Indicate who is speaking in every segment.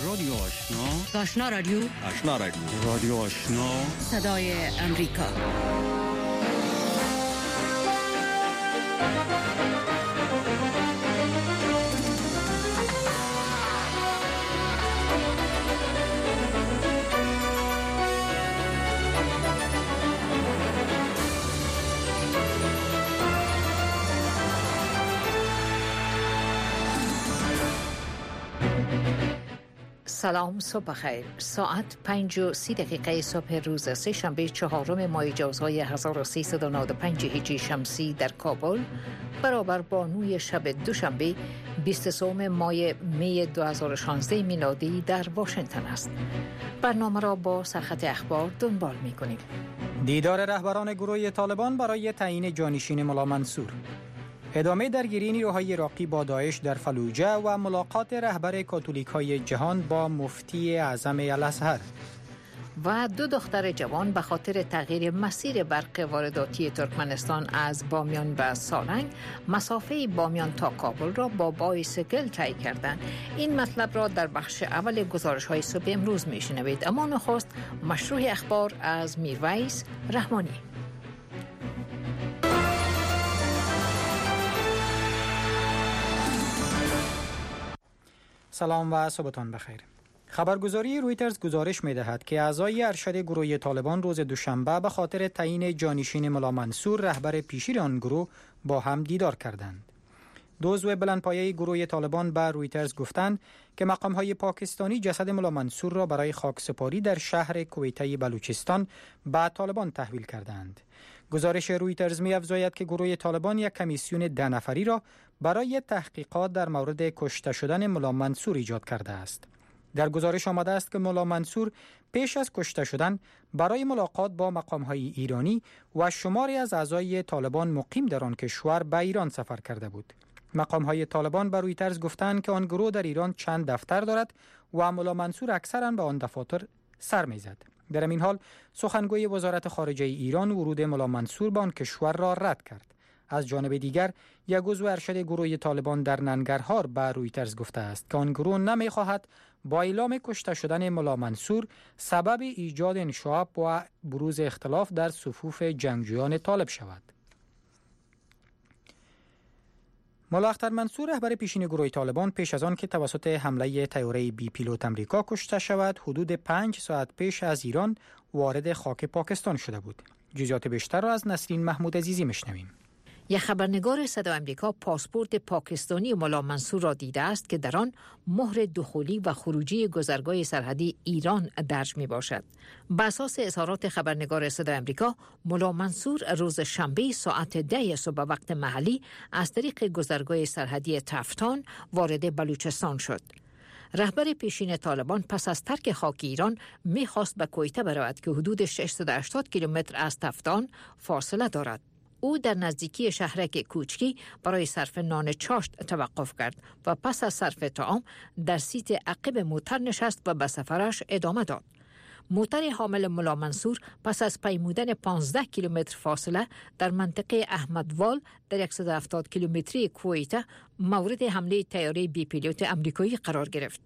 Speaker 1: رادیو آشنا.
Speaker 2: آشنا رادیو.
Speaker 1: آشنا رادیو. رادیو آشنا.
Speaker 2: صدای امریکا. سلام، صبح خیر. ساعت 5:30 صبح روز سه‌شنبه 4 ماه جوزای 1395 هجری شمسی در کابل برابر با نوی شب دوشنبه 23 ماه می 2016 میلادی در واشنگتن است. برنامه را با سرخط اخبار دنبال می‌کنیم.
Speaker 3: دیدار رهبران گروه طالبان برای تعیین جانشین ملا منصور، ادامه درگیری نیروهای عراقی با داعش در فلوجه و ملاقات رهبر کاتولیک‌های جهان با مفتی اعظم الازهر
Speaker 2: و 2 دختر جوان به خاطر تغییر مسیر برق وارداتی ترکمنستان از بامیان به سالنگ مسافه بامیان تا کابل را با بایسکل طی کردند. این مطلب را در بخش اول گزارش‌های صبح امروز می‌شنوید. اما نخست مشروع اخبار از میرویس رحمانی.
Speaker 3: سلام و صبحتان بخیر. خبرگزاری رویترز گزارش می‌دهد که اعضای ارشد گروه طالبان روز دوشنبه به خاطر تعیین جانشین ملا منصور رهبر پیشین آن گروه با هم دیدار کردند. 2 عضو بلندپایه گروه طالبان به رویترز گفتند که مقام‌های پاکستانی جسد ملا منصور را برای خاکسپاری در شهر کویته بلوچستان به طالبان تحویل کردند. گزارش رویترز می‌افزاید که گروه طالبان یک کمیسیون 10 نفری را برای تحقیقات در مورد کشته شدن ملا منصور ایجاد کرده است. در گزارش آمده است که ملا منصور پیش از کشته شدن برای ملاقات با مقام‌های ایرانی و شماری از اعضای طالبان مقیم در آن کشور به ایران سفر کرده بود. مقام‌های طالبان به رویترز گفتند که آن گروه در ایران چند دفتر دارد و ملا منصور اکثراً به آن دفاتر سر می‌زد. در این حال سخنگوی وزارت خارجه ایران ورود ملا منصور به آن کشور را رد کرد. از جانب دیگر یک عضو ارشد گروه طالبان در ننگرهار به رویترز گفته است که آن گروه نمی‌خواهد با اعلام کشته شدن ملا منصور سبب ایجاد انشعاب و بروز اختلاف در صفوف جنگجویان طالب شود. ملا اختر منصور رهبر پیشین گروه طالبان پیش از آن که توسط حمله طیاره بی پیلوت امریکا کشته شود حدود 5 ساعت پیش از ایران وارد خاک پاکستان شده بود. جزئیات بیشتر را از نسرین محمود عزیزی میشنویم.
Speaker 2: یک خبرنگار صدای آمریکا پاسپورت پاکستانی ملا منصور را دیده است که در آن مهر دخولی و خروجی گذرگاه سرحدی ایران درج می باشد. بر اساس اظهارات خبرنگار صدای آمریکا، ملا منصور روز شنبه ساعت 10 صبح وقت محلی از طریق گذرگاه سرحدی تفتان وارد بلوچستان شد. رهبر پیشین طالبان پس از ترک خاک ایران می‌خواست به کویته برود که حدود 680 کیلومتر از تفتان فاصله دارد. او در نزدیکی شهرک کوچکی برای صرف نان چاشت توقف کرد و پس از صرف طعام در سیت عقب موتر نشست و به سفرش ادامه داد. موتر حامل ملا منصور پس از پیمودن 15 کیلومتر فاصله در منطقه احمدوال در 170 کیلومتری کویته مورد حمله طیاره بی پیلوت امریکایی قرار گرفت.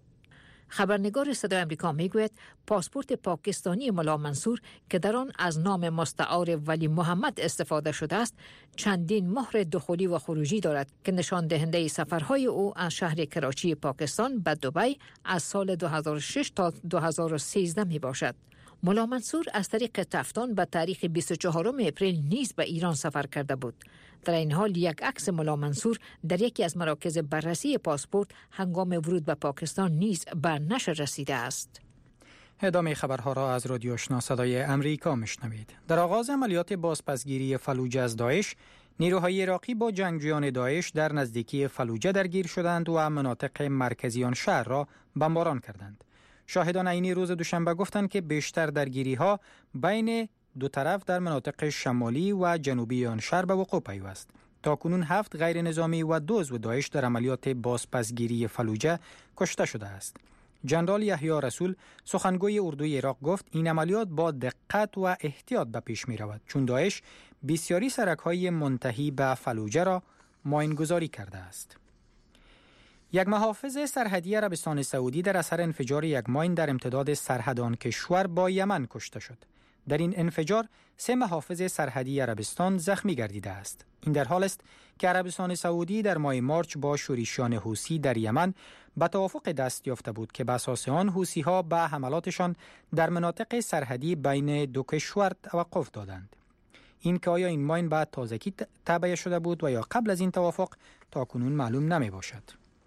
Speaker 2: خبرنگار صدای آمریکا میگوید پاسپورت پاکستانی ملا منصور که در آن از نام مستعار ولی محمد استفاده شده است چندین مهر دخولی و خروجی دارد که نشان دهنده سفرهای او از شهر کراچی پاکستان به دبی از سال 2006 تا 2013 می باشد. ملا منصور از طریق تفتان به تاریخ 24 اپریل نیز به ایران سفر کرده بود. در این حال یک عکس ملا منصور در یکی از مراکز بررسی پاسپورت هنگام ورود به پاکستان نیز به نشر رسیده است.
Speaker 3: ادامه خبرها را از رادیو آشنا صدای امریکا میشنوید. در آغاز عملیات بازپسگیری فلوجه از داعش، نیروهای عراقی با جنگجویان داعش در نزدیکی فلوجه درگیر شدند و مناطق مرکزی آن شهر را بمباران کردند. شاهدان عینی روز دوشنبه گفتند که بیشتر درگیری‌ها بین دو طرف در مناطق شمالی و جنوبی آن شهر به وقوع پیوست. تاکنون 7 غیر نظامی و 2 عضو داعش در عملیات بازپسگیری فلوجه کشته شده است. جنرال یحیی رسول سخنگوی اردوی عراق گفت این عملیات با دقت و احتیاط به پیش می رود چون داعش بسیاری سرک‌های منتهی به فلوجه را ماینگذاری کرده است. یک محافظ سرحدی عربستان سعودی در اثر انفجار یک ماین در امتداد سرحد آن کشور با یمن کشته شد. در این انفجار 3 محافظ سرحدی عربستان زخمی گردیده است. این در حال است که عربستان سعودی در ماه مارچ با شورشیان حوثی در یمن به توافق دست یافته بود که بر اساس آن حوثی‌ها به حملاتشان در مناطق سرحدی بین دو کشور توقف دادند. این که آیا این ماین بعد تازگی تعبیه شده بود و یا قبل از این توافق تاکنون معلوم نمی باشد.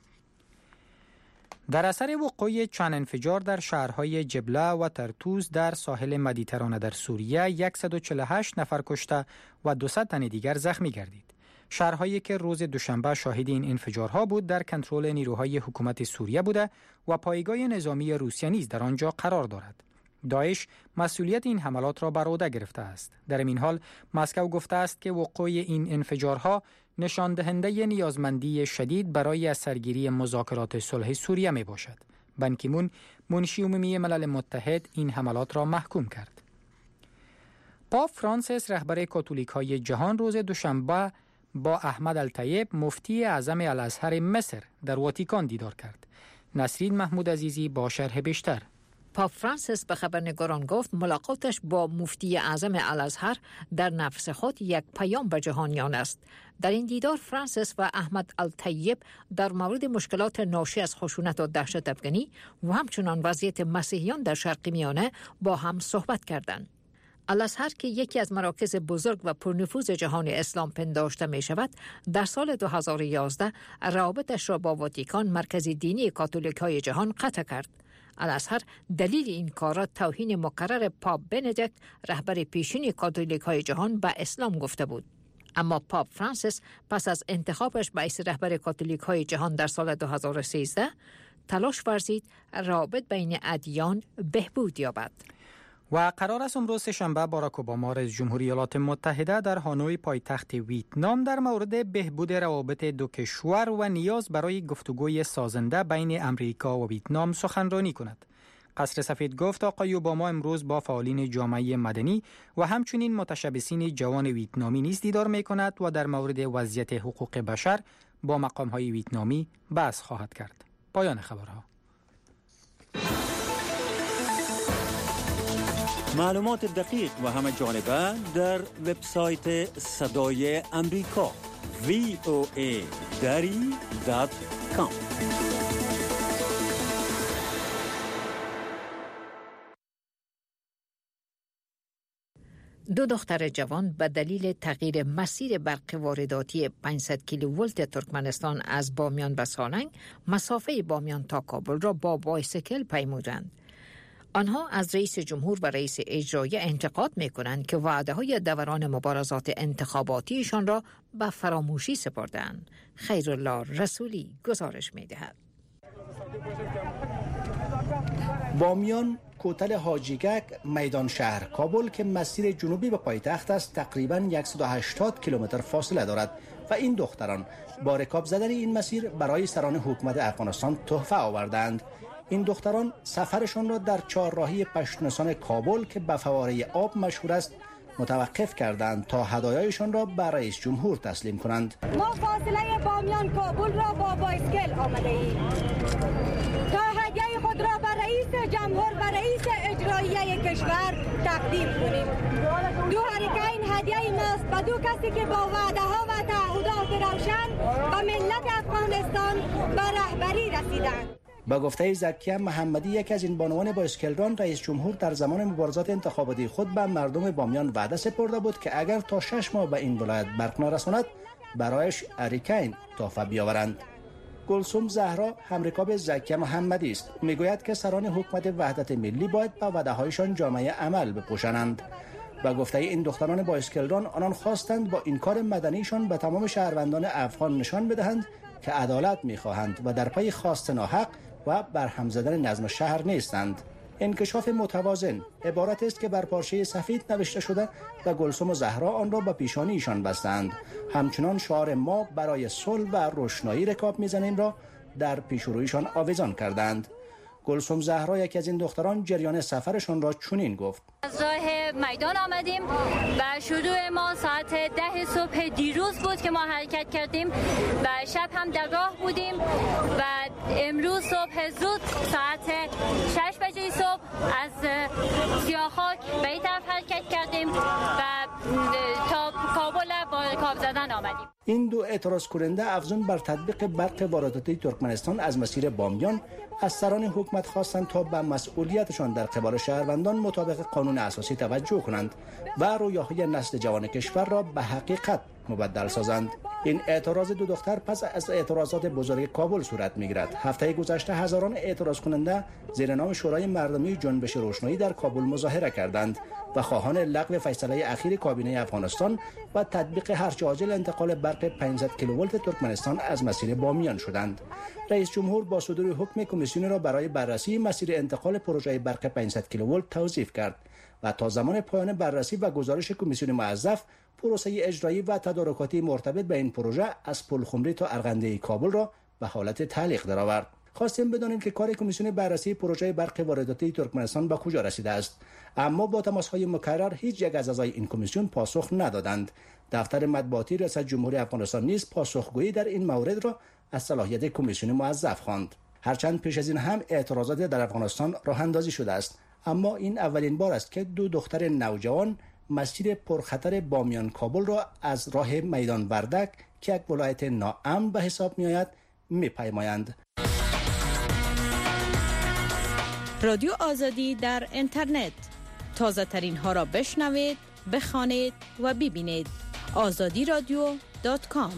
Speaker 3: در اثر وقوع چند انفجار در شهرهای جبله و ترتوز در ساحل مدیترانه در سوریه 148 نفر کشته و 200 تن دیگر زخمی گردید. شهرهایی که روز دوشنبه شاهد این انفجارها بود در کنترل نیروهای حکومت سوریه بوده و پایگاه نظامی روسیه نیز در آنجا قرار دارد. داعش مسئولیت این حملات را بر عهده گرفته است. در این حال مسکو گفته است که وقوع این انفجارها نشان دهنده نیازمندی شدید برای از سرگیری مذاکرات صلح سوریه می باشد. بان کی مون منشی عمومی ملل متحد این حملات را محکوم کرد. پاپ فرانسیس رهبر کاتولیک های جهان روز دوشنبه با احمد الطیب مفتی اعظم الازهر مصر در واتیکان دیدار کرد. نسرین محمود عزیزی با شرح بیشتر.
Speaker 2: پاپ فرانسیس به خبرنگاران گفت ملاقاتش با مفتی اعظم الازهر در نفس خود یک پیام به جهانیان است. در این دیدار فرانسیس و احمد الطیب در مورد مشکلات ناشی از خشونت و دهشت افغانی و همچنان وضعیت مسیحیان در شرق میانه با هم صحبت کردند. الازهر که یکی از مراکز بزرگ و پرنفوذ جهان اسلام پنداشته می شود، در سال 2011 روابطش را با واتیکان مرکز دینی کاتولیک های جهان قطع کرد. الازهر دلیل این کار را توهین مکرر پاپ بندیکت رهبر پیشین کاتولیک های جهان به اسلام گفته بود. اما پاپ فرانسیس پس از انتخابش به رئیس رهبر کاتولیک های جهان در سال 2013 تلاش ورزید روابط بین ادیان بهبود یابد.
Speaker 3: و قرار است امروز شنبه باراک اوباما رئیس جمهوری ایالات متحده در هانوی پایتخت ویتنام در مورد بهبود روابط دو کشور و نیاز برای گفتگوی سازنده بین امریکا و ویتنام سخنرانی کند. قصر سفید گفت آقای اوباما امروز با فعالین جامعه مدنی و همچنین متشبثین جوان ویتنامی نیز دیدار می کند و در مورد وضعیت حقوق بشر با مقام‌های ویتنامی بحث خواهد کرد. پایان خبرها.
Speaker 1: معلومات دقیق و همه جانبه در وبسایت صدای امریکا voa.com.
Speaker 2: دو دختر جوان به دلیل تغییر مسیر برق وارداتی 500 کیلوولت ترکمنستان از بامیان به سالنگ مسافه بامیان تا کابل را با بایسیکل پیمودند. آنها از رئیس جمهور و رئیس اجرایی انتقاد می‌کنند که وعده‌های دوران مبارزات انتخاباتیشان را به فراموشی سپردند. خیرالله رسولی گزارش می‌دهد.
Speaker 4: بامیان، کوتل حاجیگک، میدان شهر کابل که مسیر جنوبی به پایتخت است تقریباً 180 کیلومتر فاصله دارد و این دختران با رکاب زدن این مسیر برای سران حکومت افغانستان تحفه آوردند. این دختران سفرشان را در چهارراهی پشتونستان کابل که به فواره آب مشهور است متوقف کردند تا هدایایشان را به رئیس جمهور تسلیم کنند.
Speaker 5: ما فاصله بامیان کابل را با بایسکل آمده ایم تا هدیه خود را به رئیس جمهور و رئیس اجرایی کشور تقدیم کنیم. دو حرکه این هدیه ماست به دو کسی که با وعده ها و تعهدات روشن به ملت افغانستان به رهبری رسیدند.
Speaker 4: با گفته زکیه محمدی، یکی از این بانوان بایسکلران، رئیس جمهور در زمان مبارزات انتخاباتی خود به مردم بامیان وعده سپرده بود که اگر تا 6 ماه به این ولایت برق نرساند برایش اریکین تحفه بیاورند. گلسوم زهرا همرکاب زکیه محمدی است. میگوید که سران حکومت وحدت ملی باید به وعده‌هایشان جامعه عمل بپوشانند. با گفته این دختران بایسکلران، آنان خواستند با این کار مدنیشان به تمام شهروندان افغان نشان بدهند که عدالت می‌خواهند و در پای خواست ناحق و برهم زدن نظم شهر نیستند. انکشاف متوازن عبارت است که بر پارچه سفید نوشته شده و گلسوم و زهرا آن را به پیشانی ایشان بستند. همچنان شعار ما برای صلح و روشنایی رکاب میزنیم را در پیشرویشان آویزان کردند. گلسوم زهرا یکی از این دختران جریان سفرشان را چنین گفت:
Speaker 6: از راه میدان آمدیم و شروع ما ساعت 10 صبح دیروز بود که ما حرکت کردیم و شب هم در راه بودیم و امروز صبح زود ساعت 6 بجه صبح از سیاخاک به این طرف حرکت کردیم و تا کابل با کاب زدن آمدیم.
Speaker 4: این دو اعتراض کننده افزون بر تطبیق برق وارداتی ترکمنستان از مسیر بامیان از سران حکومت خواستند تا به مسئولیتشان در قبال شهروندان مطابق قانون اساسی توجه کنند و رویاهای نسل جوان کشور را به حقیقت مبدل سازند. این اعتراض دو دختر پس از اعتراضات بزرگ کابل صورت می‌گیرد. هفته گذشته هزاران اعتراض کننده زیر نام شورای مردمی جنبش روشنایی در کابل مظاهره کردند و خواهان لغو فیصله اخیر کابینه افغانستان و تطبیق هرچه عاجل انتقال برق 500 کیلوولت ترکمنستان از مسیر بامیان شدند. رئیس جمهور با صدور حکم کمیسیون را برای بررسی مسیر انتقال پروژه برق 500 کیلوولت توصیف کرد و تا زمان پایان بررسی و گزارش کمیسیون موظف پروسه اجرایی و تدارکاتی مرتبط به این پروژه از پلخمری تا ارغنده کابل را به حالت تعلیق درآورد. خواستیم بدانیم که کار کمیسیون بررسی پروژه برق وارداتی ترکمنستان به کجا رسیده است، اما با تماس‌های مکرر هیچ یک از اعضای این کمیسیون پاسخ ندادند. دفتر مطبوعاتی ریاست جمهوری افغانستان نیز پاسخگویی در این مورد را از صلاحیت کمیسیون موظف خواند. هرچند پیش از این هم اعتراضات در افغانستان راه اندازی شده است، اما این اولین بار است که دو دختر نوجوان مسیر پرخطر بامیان کابل را از راه میدان وردک که یک ولایت ناامن به حساب می آید می‌پیمایند.
Speaker 7: رادیو آزادی در اینترنت، تازه ترین ها را بشنوید، بخوانید و ببینید. azadiradio.com.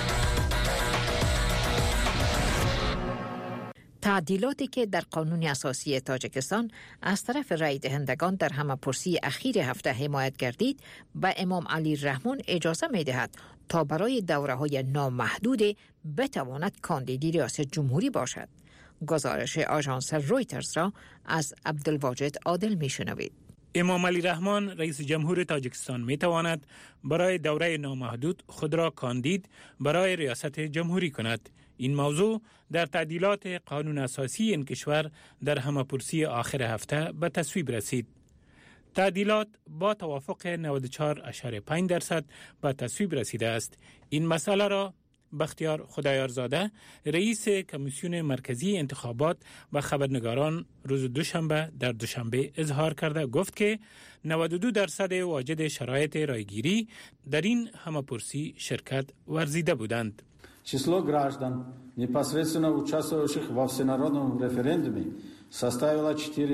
Speaker 2: تعدیلاتی که در قانون اساسی تاجیکستان از طرف رای دهندگان در همه‌پرسی اخیر هفته حمایت گردید به امام علی رحمان اجازه می دهد تا برای دوره‌های نامحدود بتواند کاندیدی ریاست جمهوری باشد. گزارش آژانس رویترز را از عبدالواجد عادل می شنوید.
Speaker 8: امام علی رحمان رئیس جمهور تاجیکستان می تواند برای دوره نامحدود خود را کاندید برای ریاست جمهوری کند. این موضوع در تعدیلات قانون اساسی این کشور در همه‌پرسی آخر هفته به تصویب رسید. تعدیلات با توافق 94.5% به تصویب رسیده است. این مسئله را بختیار خدایارزاده رئیس کمیسیون مرکزی انتخابات و خبرنگاران روز دوشنبه در دوشنبه اظهار کرده، گفت که 92% واجد شرایط رایگیری در این همه‌پرسی شرکت ورزیده بودند.
Speaker 9: Число граждан, непосредственно участвовавших во всенародном референдуме, составило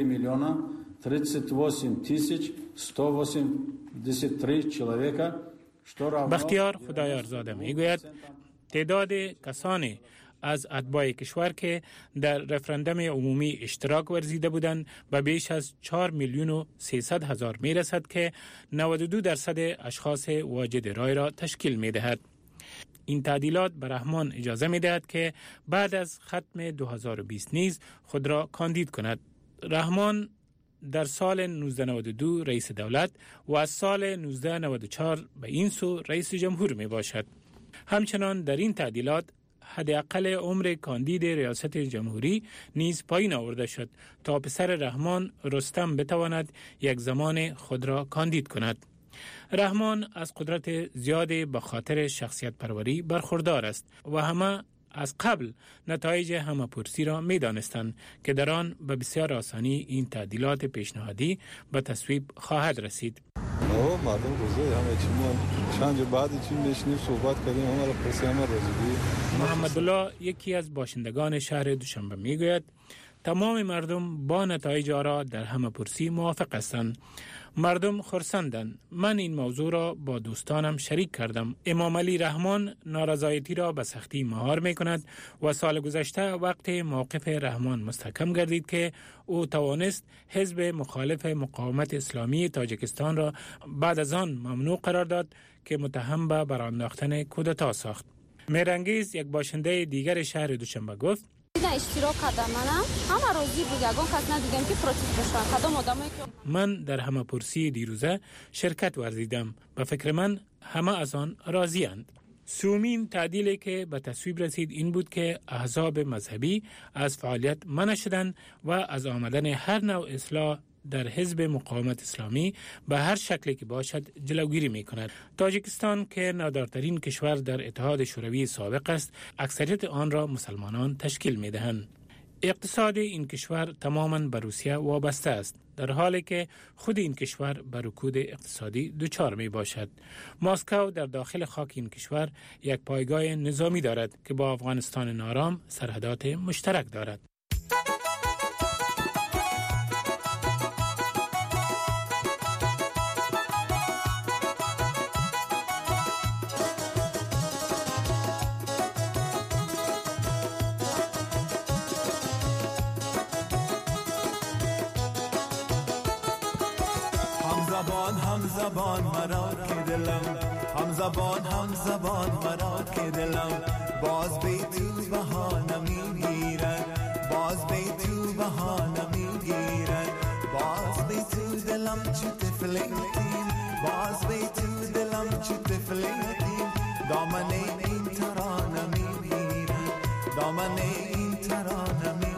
Speaker 9: 4,038,183 человека, что равно...
Speaker 8: بختیار خدایارزاده میگوید تعداد کسانی از اتباع کشور که در رفراندوم عمومی اشتراک ورزیده بودند به بیش از 4,300,000 میرسد که 92% اشخاص واجد رای را تشکیل میدهد. این تعدیلات به رحمان اجازه میدهد که بعد از ختم 2020 نیز خود را کاندید کند. رحمان در سال 1992 رئیس دولت و از سال 1994 به این سو رئیس جمهور می باشد. همچنان در این تعدیلات حداقل عمر کاندید ریاست جمهوری نیز پایین آورده شد تا پسر رحمان رستم بتواند یک زمان خود را کاندید کند. رحمان از قدرت زیادی به خاطر شخصیت پروری برخوردار است و همه از قبل نتایج همه‌پرسی را می دانستند که در آن به بسیار آسانی این تعدیلات پیشنهادی به تصویب خواهد رسید.
Speaker 10: مردم روزه همه چی چند بعد چی نشینیم صحبت کردیم همه را پرسی همه روزگی.
Speaker 8: محمد الله یکی از باشندگان شهر دوشنبه می گوید تمام مردم با نتایج آرا در همه‌پرسی موافق هستند. مردم خرسندند. من این موضوع را با دوستانم شریک کردم. امام علی رحمان نارضایتی را به سختی مهار می کند و سال گذشته وقت موقف رحمان مستحکم گردید که او توانست حزب مخالف مقاومت اسلامی تاجیکستان را بعد از آن ممنوع قرار داد که متهم به برانداختن کودتا ساخت. میرانگیز یک باشنده دیگر شهر دوشنبه گفت من در همه‌پرسی دیروزه شرکت ورزیدم. به فکر من همه از آن راضی اند. سومین تعدیلی که به تصویب رسید این بود که احزاب مذهبی از فعالیت منع شدند و از آمدن هر نوع اصلاح در حزب مقاومت اسلامی به هر شکلی که باشد جلوگیری می کند. تاجیکستان که نادارترین کشور در اتحاد شوروی سابق است، اکثریت آن را مسلمانان تشکیل می دهند. اقتصاد این کشور تماماً به روسیه وابسته است، در حالی که خود این کشور به رکود اقتصادی دچار می باشد. مسکو در داخل خاک این کشور یک پایگاه نظامی دارد که با افغانستان نارام سرحدات مشترک دارد.
Speaker 11: زبان مرا که دلم هم زبان مرا که دلم باز بی تو بهانه میگیرد، باز بی تو بهانه میگیرد، باز بی تو دلم چو طفل یتیم، باز بی تو دلم چو طفل یتیم، دامن این ترانه میگیرد، دامن این ترانه میگیرد.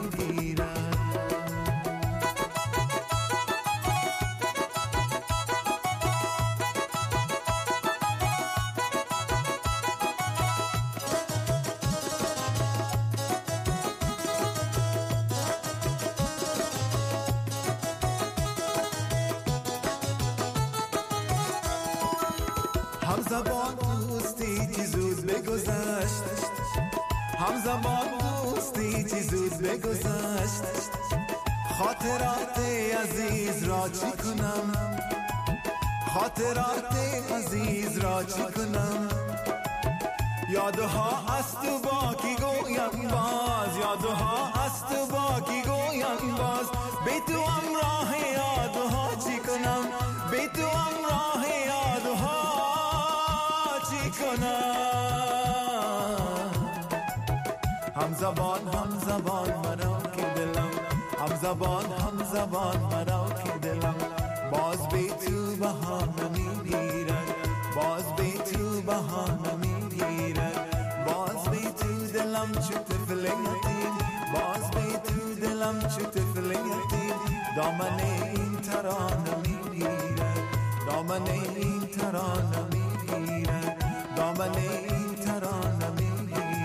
Speaker 11: همزبان دوستی چی زود بگذشت، همزبان دوستی چی زود بگذشت، خاطرات عزیز را چی کنم، خاطرات عزیز را چی کنم، یادها است و باقی گویم باز، یادها است و باقی گویم باز، بی تو همراه یادها چی کنم، بی تو همراه یادها هم زبان مرا که دلم، هم زبان مرا که دلم باز بی تو بهانه میگیرد، باز بی تو بهانه میگیرد، باز بی تو دلم چو طفل یتیم، باز بی تو دلم چو طفل یتیم، دامن این ترانه میگیرد، دامن این ترانه میگیرد، دامن این ترانه میگیرد.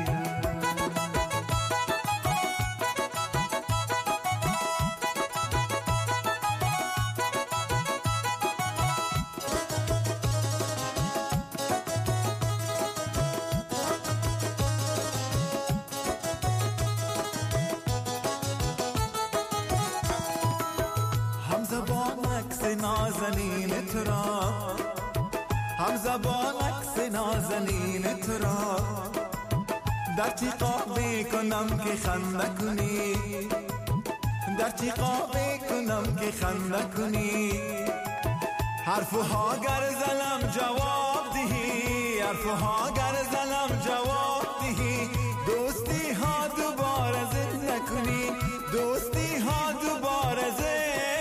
Speaker 11: نازنین تو را، هم زبان عکس نازنین تو را، در چی قابه کنم که خنده کنی، در چی قابه کنم که خنده کنی، حرفها گر زلم جواب دهی، حرفها گر زلم جواب دهی، دوستی ها دوباره زنده کنی، دوستی ها دوباره زنده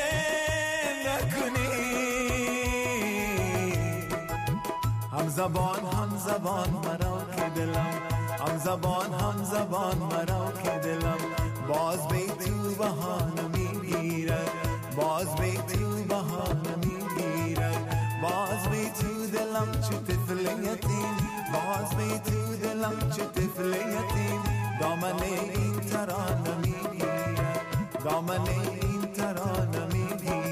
Speaker 11: هم زبان مرا که دلم، هم زبان مرا که دلم باز بی تو بهانه میگیرد، باز بی تو بهانه میگیرد، باز بی تو دلم چو طفل یتیم، باز بی تو دلم چو طفل یتیم، دامن این ترانه میگیرد، دامن این ترانه میگیرد.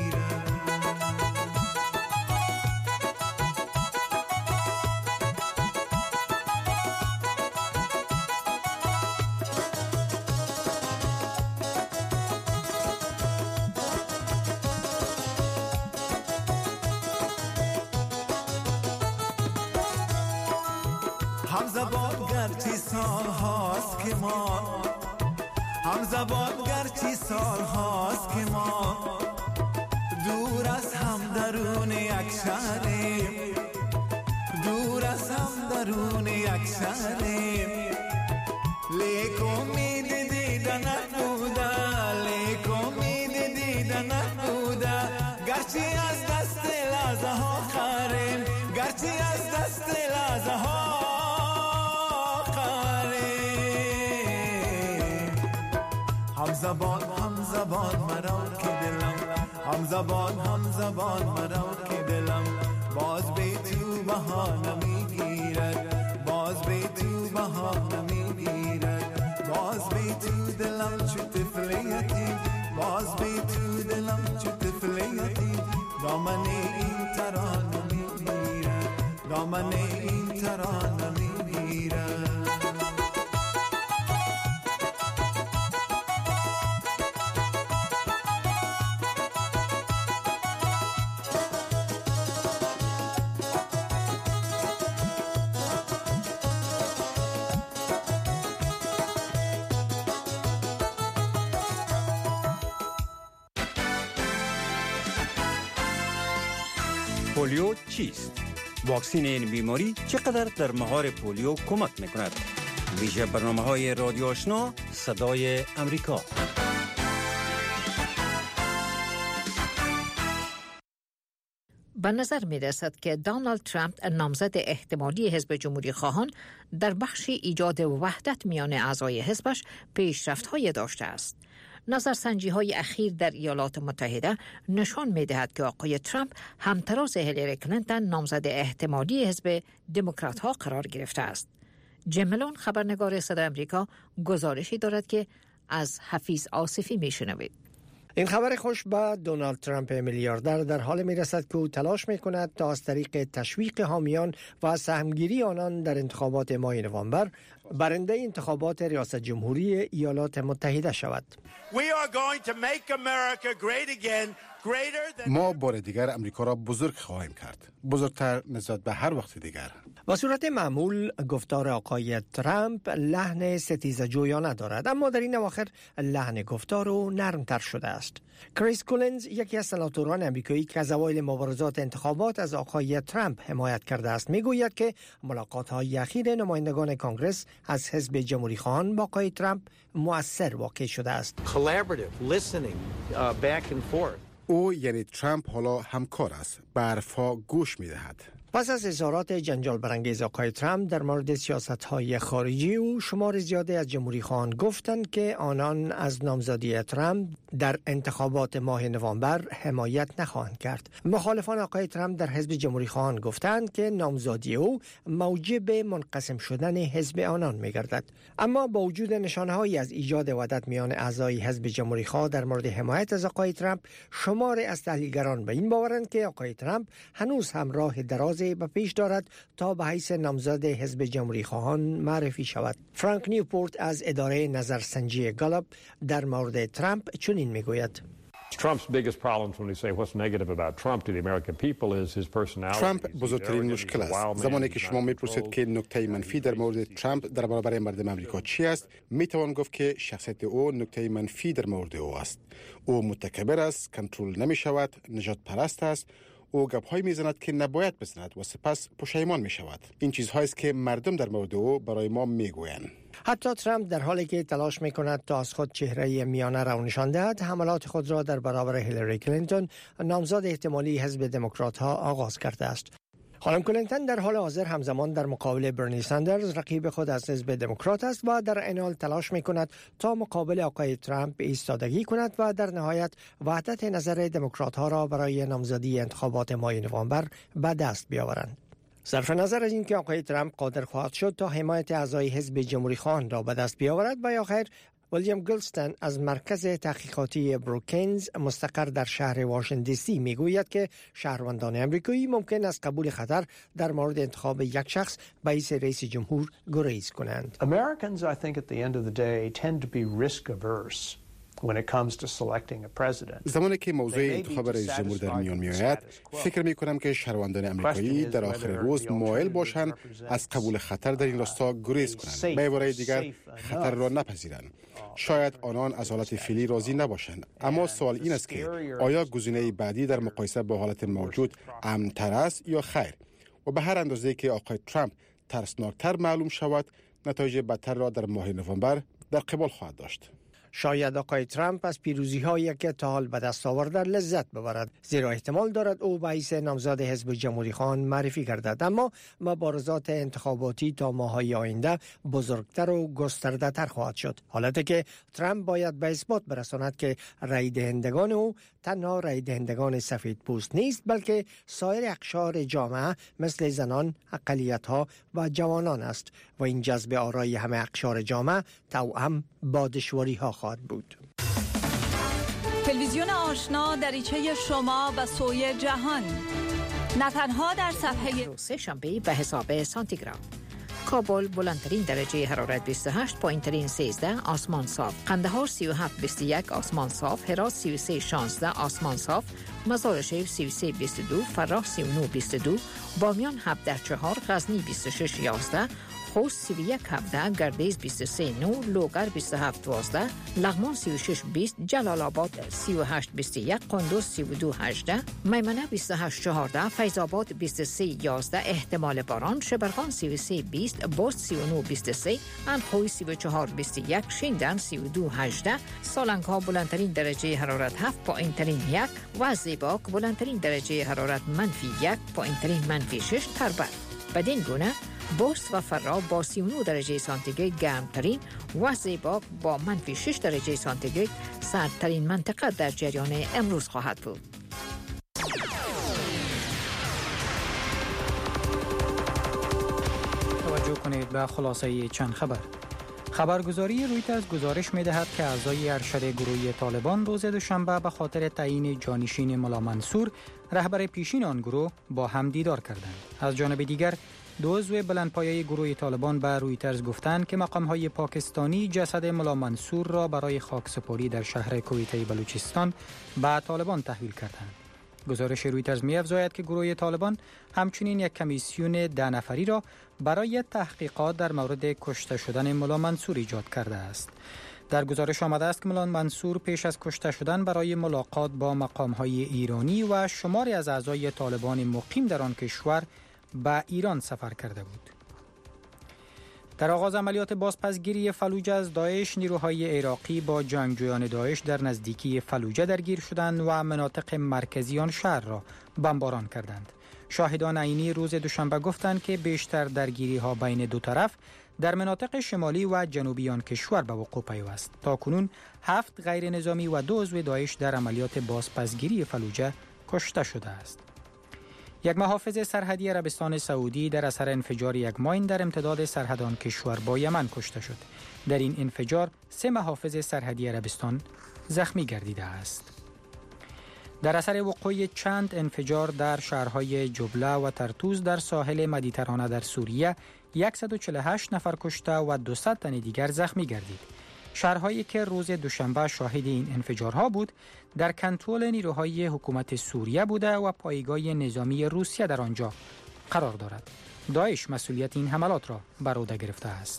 Speaker 11: هم زبان گرچی سال هاست که ما، هم زبان گرچی سال هاست که ما دور از هم درون یک شهریم، دور از هم درون یک شهریم، لیک امید دیدن نبوده، لیک امید دیدن نبوده، گرچی از دست لحظه ها خریم، گرچی از دست لحظه ها زبان مرا که دلم هم زبان مرا که دلم باز به تو بهانه میگیرد باز به تو بهانه میگیرد باز به تو دلم چو طفلیتی باز به تو دلم چو طفلیتی دامن این ترانه میگیرد دامن این ترانه میگیرد
Speaker 1: پولیو چیست؟ واکسین این بیماری چقدر در مهار پولیو کمک میکند؟ ویژه برنامه‌های رادیو آشنا صدای امریکا.
Speaker 2: به نظر می رسد که دونالد ترامپ نامزد احتمالی حزب جمهوری خواهان در بخش ایجاد وحدت میان اعضای حزبش پیشرفت‌های داشته است. نظرسنجی‌های اخیر در ایالات متحده نشان می‌دهد که آقای ترامپ همتراز هیلاری کلینتون نامزد احتمالی حزب دموکرات‌ها قرار گرفته است. جملون خبرنگار صدای آمریکا گزارشی دارد که از حفیظ آصفی می‌شنوید.
Speaker 12: این خبر خوش به دونالد ترامپ میلیاردر در حال می رسد که او تلاش می کند تا از طریق تشویق حامیان و سهمگیری آنان در انتخابات ماه نوامبر برنده انتخابات ریاست جمهوری ایالات متحده شود.
Speaker 13: ما بار دیگر امریکا را بزرگ خواهیم کرد، بزرگتر نسبت به هر وقت دیگر.
Speaker 12: با صورت معمول گفتار آقای ترامپ لحن ستیزجویانه دارد، اما در این اواخر لحن گفتار او نرمتر شده است. کریس کولینز یکی از سناتوران امریکایی که از اوایل مبارزات انتخابات از آقای ترامپ حمایت کرده است میگوید که ملاقات‌های اخیر نمایندگان کنگره از حزب جمهوری خواهان با آقای ترامپ مؤثر واقع شده است.
Speaker 13: او یعنی ترامپ حالا همکار است، به حرف‌ها گوش می‌دهد.
Speaker 12: پس از اظهارات جنجال برانگیز آقای ترامپ در مورد سیاست‌های خارجی او، شمار زیادی از جمهوری خواهان گفتند که آنان از نامزدی ترامپ در انتخابات ماه نوامبر حمایت نخواهند کرد. مخالفان آقای ترامپ در حزب جمهوری خواهان گفتند که نامزدی او موجب منقسم شدن حزب آنان می‌گردد. اما با وجود نشانه‌هایی از ایجاد وحدت میان اعضای حزب جمهوری خواه در مورد حمایت از آقای ترامپ، شمار از تحلیلگران به این باورند که آقای ترامپ هنوز هم راه دراز به پیش دارد تا به حیث نامزد حزب جمهوری خواهان معرفی شود. فرانک نیوپورت از اداره نظرسنجی گالوپ در مورد ترامپ چنین میگوید:
Speaker 13: ترامپ بزرگترین مشکل است. زمانی که شما میپرسید که نکته منفی در مورد ترامپ در برابر مردم آمریکا چی است، میتوان گفت که شخصیت او نکته منفی در مورد او است. او متکبر است، کنترل نمیشود، نجات پرست است. او گپ‌هایی میزند که نباید بزند و سپس پشیمان میشود. این چیزهایی است که مردم در مورد او برای ما میگویند.
Speaker 12: حتی ترامپ در حالی که تلاش میکند تا از خود چهره میانه را نشان دهد، حملات خود را در برابر هیلاری کلینتون نامزد احتمالی حزب دموکرات‌ها آغاز کرده است. خانم کلینتون در حال حاضر همزمان در مقابل برنی ساندرز رقیب خود از حزب دموکرات است و در این حال تلاش میکند تا مقابل آقای ترامپ ایستادگی کند و در نهایت وحدت نظر دموکرات‌ها را برای نامزدی انتخابات ماه نوامبر به دست بیاورند. صرف نظر از اینکه آقای ترامپ قادر خواهد شد تا حمایت اعضای حزب جمهوری خواهان را به دست بیاورد، و یا خیر، ویلیام گلستن از مرکز تحقیقاتی بروکینز مستقر در شهر واشنگتن دی سی میگوید که شهروندان امریکایی ممکن است قبول خطر در مورد انتخاب یک شخص به حیث رئیس جمهور گریز کنند.
Speaker 14: Americans, I think, at the end of the day, tend to be risk averse when it comes to selecting a president.
Speaker 13: زمانی که موضوع انتخاب رئیس جمهور در میان میآید، فکر می‌کنم که شهروندان آمریکایی در آخر روز مایل باشند از قبول خطر در این راستا گریز کنند، به عبارت دیگر خطر را نپذیرند. شاید آنان از حالت فعلی راضی نباشند، اما سوال این است که آیا گزینه بعدی در مقایسه با حالت موجود امن‌تر است یا خیر؟ و به هر اندازه‌ای که آقای ترامپ ترسناکتر معلوم شود، نتایج بدتر را در ماه نوامبر در قبال خواهد داشت.
Speaker 12: شاید آقای ترامپ از پیروزی‌هایی که تا حال به دست آورده لذت ببرد، زیرا احتمال دارد او به حیث نامزد حزب جمهوری خواهان معرفی گردد. اما مبارزات انتخاباتی تا ماه‌های آینده بزرگتر و گسترده‌تر خواهد شد، حالتی که ترامپ باید به اثبات برساند که رای دهندگان او تنها رای دهندگان سفید پوست نیست، بلکه سایر اقشار جامعه مثل زنان، اقلیت‌ها و جوانان است و این جذب آرای همه اقشار جامعه توأم با دشواری‌ها خواهد بود.
Speaker 15: تلویزیون آشنا دریچه شما و سوی جهان، نه تنها در صفحه
Speaker 2: روز شنبه به حساب سانتیگراد. کابل بلندترین درجه حرارت 28، پایینترین 13، آسمان صاف. قندهار 37 21، آسمان صاف. هرات 33 16، آسمان صاف. مزار شریف 33 22، فراه 39 22، بامیان 17 4، غزنی 26 11، خوست 31 17، گردیز 23 9، لوگر 27 12، لغمان 36 20، جلال آباد 38 21، قندوز 32 18، میمنه 28 14، فیض آباد 23 11 احتمال باران، شبرغان 33 20، بست 39 23، اندخوی 34 21، شینگن 32 18، سالنگ ها بلندترین درجه حرارت 7، پایینترین 1 و زیباک بلندترین درجه حرارت -1، پایینترین -6 تربت. بدین گونه بست و فرا با 39 درجه سانتیگراد گرمترین و زیباک با -6 درجه سانتیگراد سردترین منطقه در جریان امروز خواهد بود.
Speaker 3: توجه کنید به خلاصه چند خبر. خبرگزاری رویترز گزارش می‌دهد که اعضای ارشد گروهی طالبان روز دوشنبه به خاطر تعیین جانشین ملا منصور رهبر پیشین آن گروه با هم دیدار کردند. از جانب دیگر دو عضو بلندپایه گروه طالبان به رویترز گفتند که مقام‌های پاکستانی جسد ملا منصور را برای خاکسپاری در شهر کویته بلوچستان به طالبان تحویل کردند. گزارش رویترز می‌افزاید که گروه طالبان همچنین یک کمیسیون 10 نفری را برای تحقیقات در مورد کشته شدن ملا منصور ایجاد کرده است. در گزارش آمده است که ملا منصور پیش از کشته شدن برای ملاقات با مقام‌های ایرانی و شماری از اعضای طالبان مقیم در آن کشور به ایران سفر کرده بود. در آغاز عملیات بازپسگیری فلوجه از داعش، نیروهای عراقی با جنگجویان داعش در نزدیکی فلوجه درگیر شدند و مناطق مرکزی آن شهر را بمباران کردند. شاهدان عینی روز دوشنبه گفتند که بیشتر درگیری ها بین دو طرف در مناطق شمالی و جنوبی آن کشور به وقوع پیوست. تاکنون 7 غیر نظامی و 2 عضو داعش در عملیات بازپسگیری فلوجه کشته شده است. یک محافظ سرحدی عربستان سعودی در اثر انفجار یک ماین در امتداد سرحدان کشور با یمن کشته شد. در این انفجار 3 محافظ سرحدی عربستان زخمی گردیده است. در اثر وقوع چند انفجار در شهرهای جبله و ترتوز در ساحل مدیترانه در سوریه 148 نفر کشته و 200 تن دیگر زخمی گردید. شهرهایی که روز دوشنبه شاهد این انفجارها بود در کنترل نیروهای حکومت سوریه بوده و پایگاه نظامی روسیه در آنجا قرار دارد. داعش مسئولیت این حملات را بر عهده گرفته است.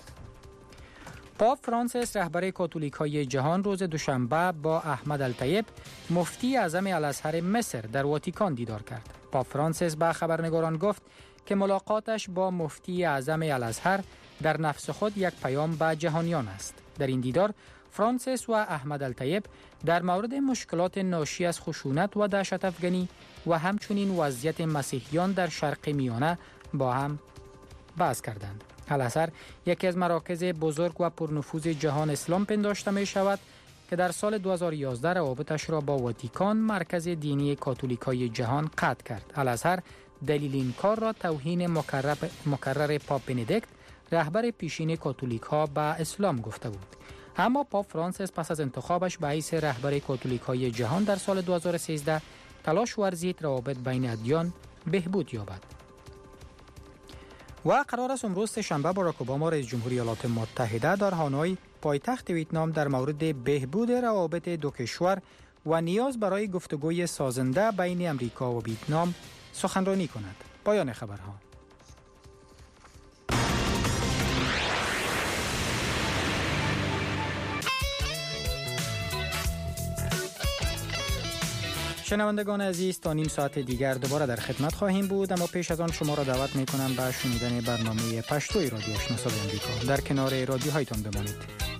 Speaker 3: پاپ فرانسیس رهبر کاتولیک‌های جهان روز دوشنبه با احمد الطیب مفتی اعظم الازهر مصر در واتیکان دیدار کرد. پاپ فرانسیس به خبرنگاران گفت که ملاقاتش با مفتی اعظم الازهر در نفس خود یک پیام به جهانیان است. در این دیدار فرانسیس و احمد الطیب در مورد مشکلات ناشی از خشونت و دهشت افغانی و همچنین وضعیت مسیحیان در شرق میانه با هم بحث کردند. الازهر یکی از مراکز بزرگ و پرنفوذ جهان اسلام پنداشته می شود که در سال 2011 روابطش را با واتیکان مرکز دینی کاتولیکای جهان قطع کرد. الازهر دلیل این کار را توهین مکرر پاپ بندیکت رهبر پیشین کاتولیک ها به اسلام گفته بود. اما پاپ فرانسیس پس از انتخابش به حیث رهبر کاتولیک های جهان در سال 2013 تلاش ورزید روابط بین ادیان بهبود یابد. و قرار است امروز شنبه باراک اوباما رئیس جمهوری ایالات متحده در هانوی پایتخت ویتنام در مورد بهبود روابط دو کشور و نیاز برای گفتگوی سازنده بین امریکا و ویتنام سخنرانی کند. پایان خبرها. شنوندگان عزیز، تا نیم ساعت دیگر دوباره در خدمت خواهیم بود، اما پیش از آن شما را دعوت می کنم به شنیدن برنامه پشتوی رادیو آشنا صدای آمریکا. در کنار رادیوهایتان بمانید.